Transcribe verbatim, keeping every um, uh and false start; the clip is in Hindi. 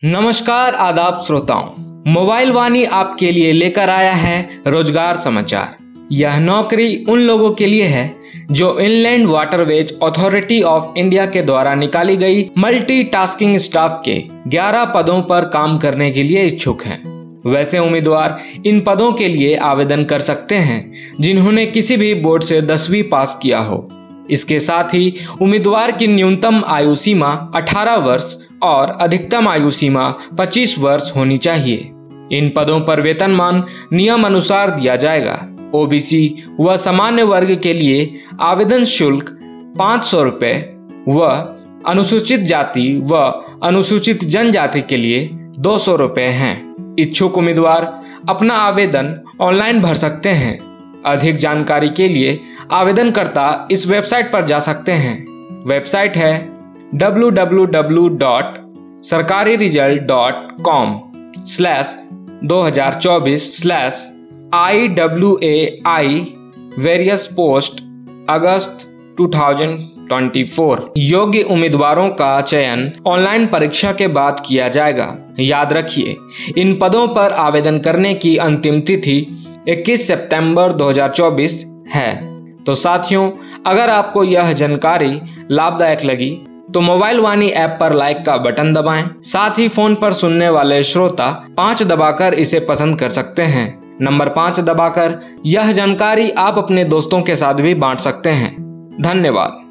नमस्कार आदाब श्रोताओं, मोबाइल वाणी आपके लिए लेकर आया है रोजगार समाचार। यह नौकरी उन लोगों के लिए है जो inland waterways authority of India के द्वारा निकाली गई मल्टीटास्किंग स्टाफ के ग्यारह पदों पर काम करने के लिए इच्छुक हैं। वैसे उम्मीदवार इन पदों के लिए आवेदन कर सकते हैं जिन्होंने किसी भी बोर्ड से दसवीं पास किया हो। इसके साथ ही उम्मीदवार की न्यूनतम आयु सीमा अठारह वर्ष और अधिकतम आयु सीमा पच्चीस वर्ष होनी चाहिए। इन पदों पर वेतनमान नियम अनुसार दिया जाएगा। ओबीसी व सामान्य वर्ग के लिए आवेदन शुल्क पाँच सौ रुपये व अनुसूचित जाति व अनुसूचित जनजाति के लिए दो सौ रुपये हैं। इच्छुक उम्मीदवार अपना आवेदन ऑनलाइन भर सकते हैं। अधिक जानकारी के लिए आवेदनकर्ता इस वेबसाइट पर जा सकते हैं। वेबसाइट है डब्ल्यू डब्ल्यू डब्ल्यू डॉट सरकारी रिजल्ट डॉट कॉम स्लैश दो हजार चौबीस slash I W A I various post अगस्त दो हज़ार चौबीस। योग्य उम्मीदवारों का चयन ऑनलाइन परीक्षा के बाद किया जाएगा। याद रखिए, इन पदों पर आवेदन करने की अंतिम तिथि इक्कीस सितंबर दो हज़ार चौबीस है। तो साथियों, अगर आपको यह जानकारी लाभदायक लगी तो मोबाइल वाणी ऐप पर लाइक का बटन दबाएं। साथ ही फोन पर सुनने वाले श्रोता पाँच दबाकर इसे पसंद कर सकते हैं। नंबर पाँच दबाकर यह जानकारी आप अपने दोस्तों के साथ भी बांट सकते हैं। धन्यवाद।